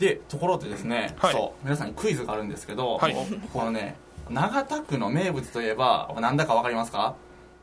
でところでですね、 はい、 そう皆さんにクイズがあるんですけど、 はい、 このね長田区の名物といえば何だか分かりますか？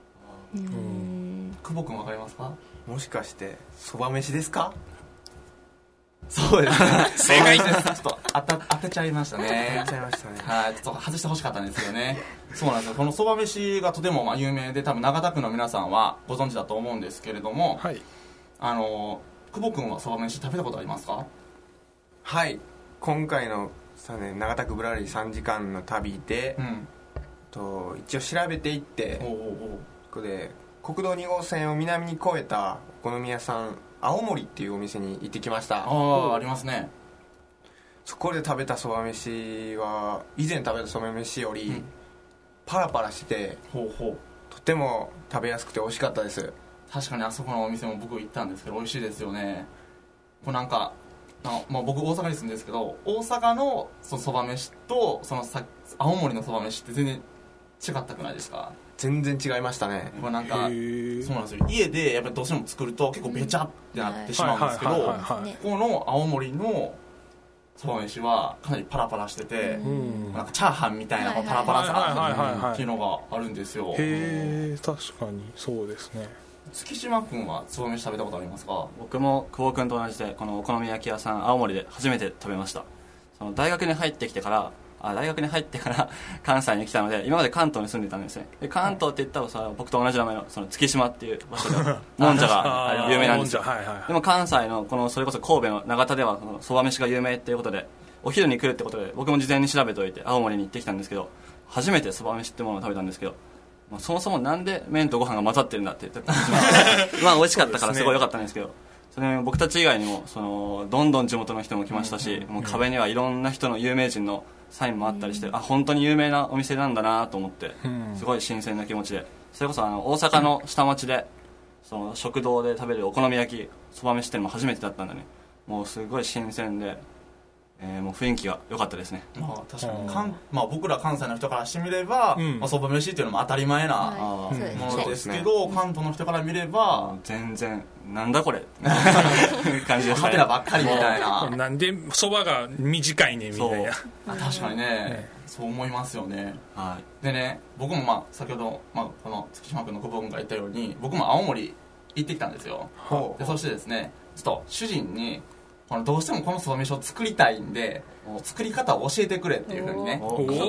久保君分かりますか？ もしかしてそば飯ですか？ そうですね正解です。ちょっと当てちゃいましたね。 当てちゃいましたね。 はい、ちょっと外してほしかったんですよね。そうなんですよ。このそば飯がとても有名で、多分長田区の皆さんはご存知だと思うんですけれども、 はい、 久保君はそば飯食べたことありますか？ はい、今回の長田区ぶらり3時間の旅で、一応調べていってここで国道2号線を南に越えたお好み屋さん青森っていうお店に行ってきました。 ありますね。 そこで食べたそば飯は以前食べたそば飯よりパラパラして、とても食べやすくて美味しかったです。 確かにあそこのお店も僕行ったんですけど美味しいですよね。こうなんか僕大阪に住んでるんですけど、大阪のそば飯と青森のそば飯って全然違ったくないですか？ 全然違いましたね。 これなんかそうなんですよ。家でやっぱりどうしても作ると結構べちゃってなってしまうんですけど、ここの青森のそば飯はかなりパラパラしてて、なんかチャーハンみたいなパラパラさっていうのがあるんですよ。 へえ、確かにそうですね。 月島君はそば飯食べたことありますか？ 僕も久保君と同じでこのお好み焼き屋さん青森で初めて食べました。大学に入ってから関西に来たので、今まで関東に住んでたんですね。で関東って言ったら僕と同じ名前の月島っていう場所でもんじゃが有名なんですよ。でも関西のそれこそ神戸の長田ではそば飯が有名っていうことで、お昼に来るってことで僕も事前に調べておいて青森に行ってきたんですけど、初めてそば飯ってものを食べたんですけど、そもそもなんで麺とご飯が混ざってるんだって言ってまあ美味しかったからすごい良かったんですけど、それ僕たち以外にもどんどん地元の人も来ましたし、もう壁にはいろんな人の有名人のサインもあったりして、本当に有名なお店なんだなと思って、すごい新鮮な気持ちで、それこそ大阪の下町で食堂で食べるお好み焼きそば飯っていうのも初めてだったんでね、もうすごい新鮮で、もう雰囲気が良かったですね。 確かに僕ら関西の人からしてみればそば飯っていうのも当たり前なものですけど、関東の人から見れば全然なんだこれ感じでしたね。 ハテナばっかりみたいななんでそばが短いねみたいな。 確かにね、そう思いますよね。でね、僕も先ほどこの月島君の久保君が言ったように、僕も青森行ってきたんですよ。でそしてですね、ちょっと主人にどうしてもこのそば飯を作りたいんで作り方を教えてくれっていうふうにね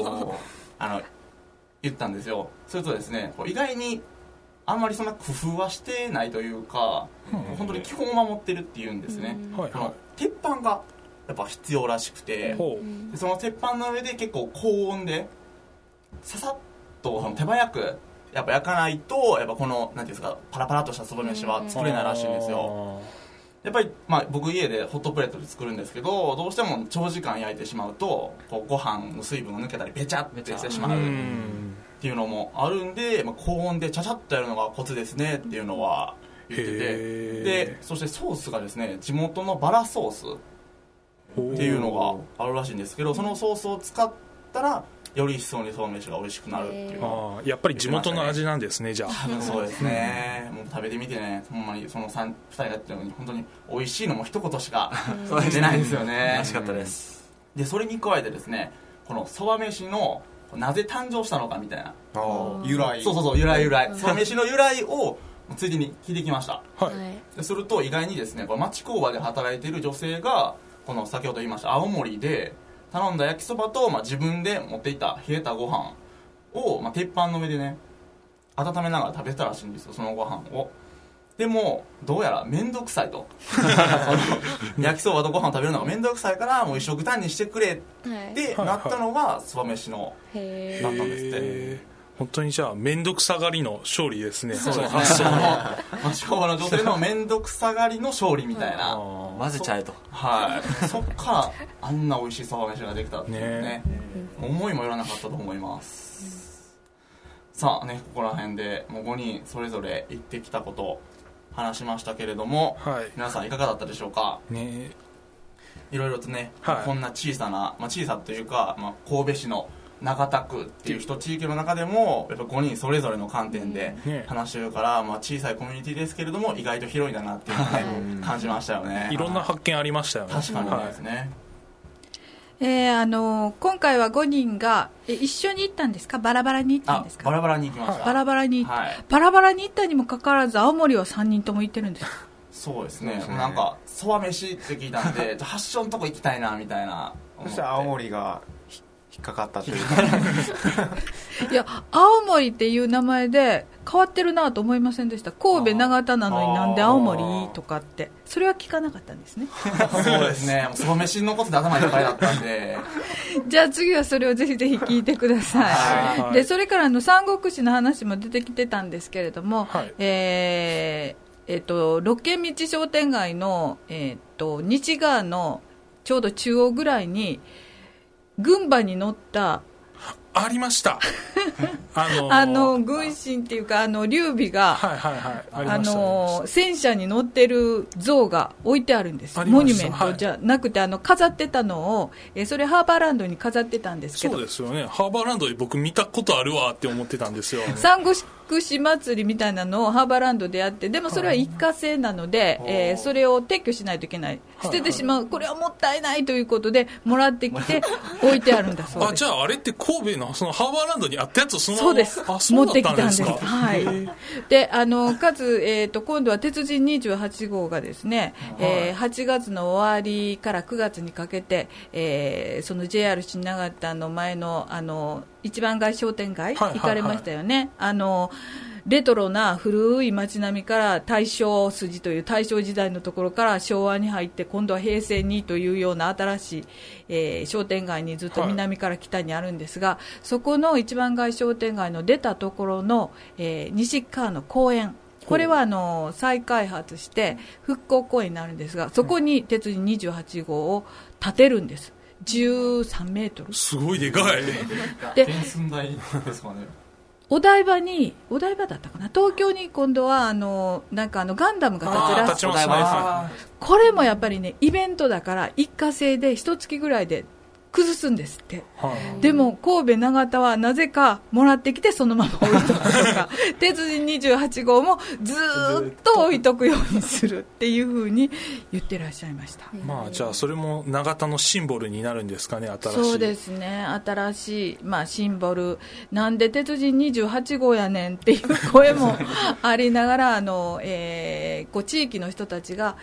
言ったんですよ。それとですね、意外にあんまりそんな工夫はしてないというか、本当に基本を守ってるっていうんですね。この鉄板がやっぱ必要らしくて、でその鉄板の上で結構高温でささっと手早くやっぱ焼かないと、やっぱこのなんていうんですか、パラパラとしたそば飯は作れないらしいんですよ。やっぱり僕家でホットプレートで作るんですけど、どうしても長時間焼いてしまうとご飯の水分が抜けたりべちゃってしてしまうっていうのもあるんで、高温でちゃちゃっとやるのがコツですねっていうのは言ってて、でそしてソースがですね、地元のバラソースっていうのがあるらしいんですけど、そのソースを使ったらより一層にそば飯が美味しくなるっていうのを、 やっぱり地元の味なんですね。じゃあ多分そうですね。もう食べてみてね、ほんまにその2人がやってるのに本当に美味しいのも一言しか出ないですよね。 美味しかったです。 でそれに加えてですね、このそば飯のなぜ誕生したのかみたいな由来、 そう由来そば飯の由来をついでに聞いてきました。ですると意外にですね、この町工場で働いている女性がこの先ほど言いました青森で頼んだ焼きそばと、自分で持っていた冷えたご飯を、鉄板の上でね温めながら食べてたらしいんですよ、そのご飯を。でもどうやら面倒くさいとその焼きそばとご飯を食べるのが面倒くさいからもう一食単にしてくれってなったのがそば飯のだったんですって。 本当にじゃあ面倒くさがりの勝利ですね。 そうですね、町工場の女性の面倒くさがりの勝利みたいな混ぜちゃえと。 そっからあんな美味しいそば飯ができたっていうね、思いもよらなかったと思います。さあね、ここら辺でもう5人それぞれ言ってきたことを話しましたけれども、皆さんいかがだったでしょうか。いろいろとね、こんな小さな、小さというか、神戸市の長田区っていう一地域の中でもやっぱ5人それぞれの観点で話してるから、小さいコミュニティですけれども意外と広いんだなっていうのを、感じましたよね。 いろんな発見ありましたよね。 確かにですね。 今回は5人が一緒に行ったんですか、バラバラに行ったんですか。 バラバラに行きました。 バラバラに行った、バラバラに行ったにもかかわらず青森は3人とも行ってるんです。 そうですね。なんかそば飯って聞いたんで発祥のとこ行きたいなみたいな。 そして青森が引っかかったというかいや、青森っていう名前で変わってるなと思いませんでした。神戸長田なのになんで青森とかって、それは聞かなかったんですね。 そうですね、そば飯のことで頭いっぱいだったんでじゃあ次はそれをぜひぜひ聞いてください。でそれから三国志の話も出てきてたんですけれども、六軒道商店街の、西側のちょうど中央ぐらいに軍馬に乗ったありました軍神っていうか劉備が、戦車に乗ってる像が置いてあるんです。モニュメントじゃなくて飾ってたのを、それハーバーランドに飾ってたんですけど。 そうですよね、ハーバーランドで僕見たことあるわって思ってたんですよ。 三国志祭りみたいなのをハーバーランドでやって、でもそれは一過性なので、それを撤去しないといけない、捨ててしまう、これはもったいないということでもらってきて置いてあるんだそうです。 じゃああれって神戸のそのハーバーランドにあったやつをそのまま。 そうです、持ってきたんです。はい。でかつ、今度は鉄人28号がですね、8月の終わりから9月にかけて、その JR 新長田の前の一番街商店街行かれましたよね。レトロな古い街並みから大正筋という大正時代のところから昭和に入って今度は平成にというような新しい、商店街にずっと南から北にあるんですが、そこの一番街商店街の出たところの、西側の公園、これは再開発して復興公園になるんですが、そこに鉄人28号を建てるんです。13メートル、 すごいでかいで原寸大ですかね。 お台場だったかな、東京に今度はなんかガンダムが建つらしい。これもやっぱりねイベントだから一過性で一月ぐらいで崩すんですって、でも神戸長田はなぜかもらってきてそのまま置いとくとか鉄人28号もずーっと置いとくようにするっていう風に言ってらっしゃいました。 じゃあそれも長田のシンボルになるんですかね、新しい。 そうですね、新しい、シンボルなんで鉄人28号やねんっていう声もありながら地域の人たちが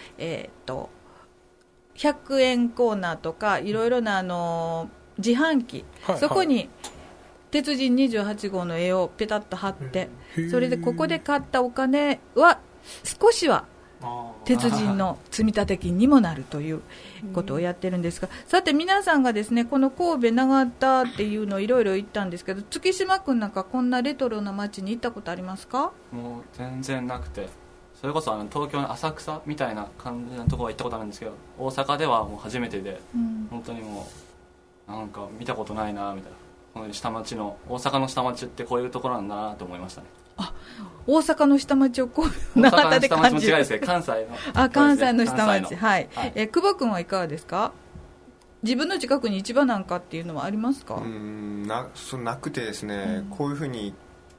100円コーナーとかいろいろな自販機、そこに鉄人28号の絵をペタッと貼って、それでここで買ったお金は少しは鉄人の積立金にもなるということをやってるんですが、さて皆さんがですねこの神戸長田っていうのをいろいろ行ったんですけど、月島君なんかこんなレトロな街に行ったことありますか？ もう全然なくて、それこそ東京の浅草みたいな感じのところは行ったことあるんですけど、大阪ではもう初めてで、本当にもうなんか見たことないなみたいな、この下町の大阪の下町ってこういうところなんだなと思いましたね。 大阪の下町をこう長田で感じる。 大阪の下町も違いですね、関西の関西の下町、はい、久保君はいかがですか？自分の近くに市場なんかっていうのはありますか？ なくてですね、こういうふうに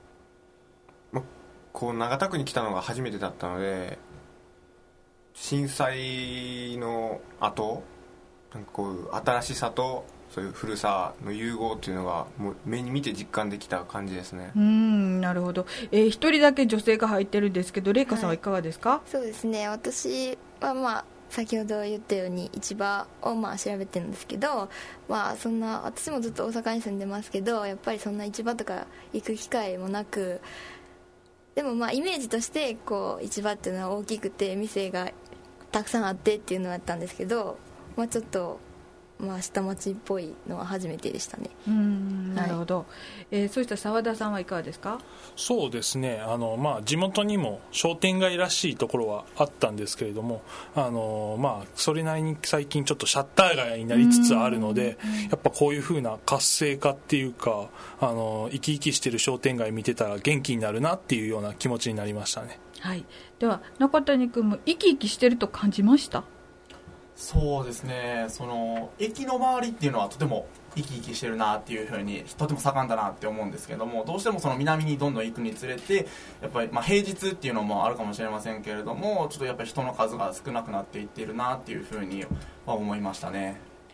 こう長田区に来たのが初めてだったので、震災の後なんかこう新しさとそういう古さの融合っていうのがもう目に見て実感できた感じですね。 なるほど。一人だけ女性が入ってるんですけど、レイカさんはいかがですか？ そうですね、私は先ほど言ったように市場を調べてるんですけど、そんな私もずっと大阪に住んでますけど、やっぱりそんな市場とか行く機会もなく、でもイメージとしてこう市場っていうのは大きくて店がたくさんあってっていうのだったんですけど、ちょっと下町っぽいのは初めてでしたね。 なるほど。そうした澤田さんはいかがですか？ そうですね、地元にも商店街らしいところはあったんですけれども、それなりに最近ちょっとシャッター街になりつつあるので、やっぱこういう風な活性化っていうか生き生きしてる商店街見てたら元気になるなっていうような気持ちになりましたね。 はい、では中谷君も生き生きしてると感じました？ そうですね、駅の周りっていうのはとても生き生きしてるなっていうふうにとても盛んだなって思うんですけども、どうしても南にどんどん行くにつれてやっぱり平日っていうのもあるかもしれませんけれども、ちょっとやっぱり人の数が少なくなっていっているなっていうふうに思いましたね。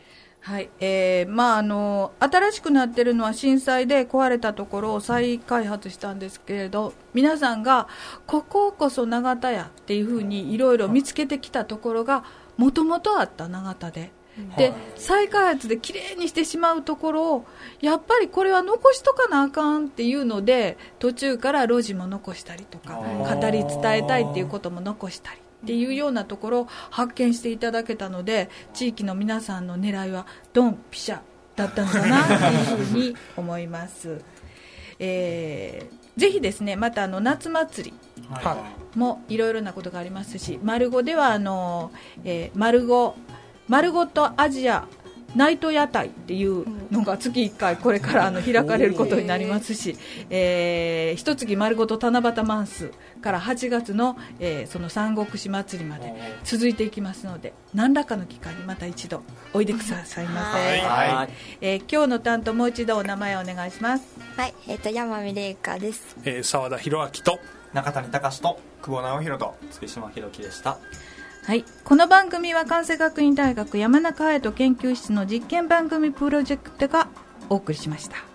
はい、新しくなってるのは震災で壊れたところを再開発したんですけれど、皆さんがこここそ長田やっていうふうにいろいろ見つけてきたところがもともとあった長田で、再開発できれいにしてしまうところをやっぱりこれは残しとかなあかんっていうので、途中から路地も残したりとか語り伝えたいっていうことも残したりっていうようなところを発見していただけたので、地域の皆さんの狙いはドンピシャだったのかなというふうに思います。ぜひですね、また夏祭りもいろいろなことがありますし、丸ごでは丸ごとアジアナイト屋台っていうのが月1回これから開かれることになりますし、一月丸ごと七夕マンスから8月の、その三国志祭りまで続いていきますので、何らかの機会にまた一度おいでくださいませ。今日の担当もう一度お名前をお願いします。 はい、山見玲香です。 澤田博明と中谷隆と久保直弘と月島弘樹でした。 はい、この番組は関西学院大学山中隼人研究室の実験番組プロジェクトがお送りしました。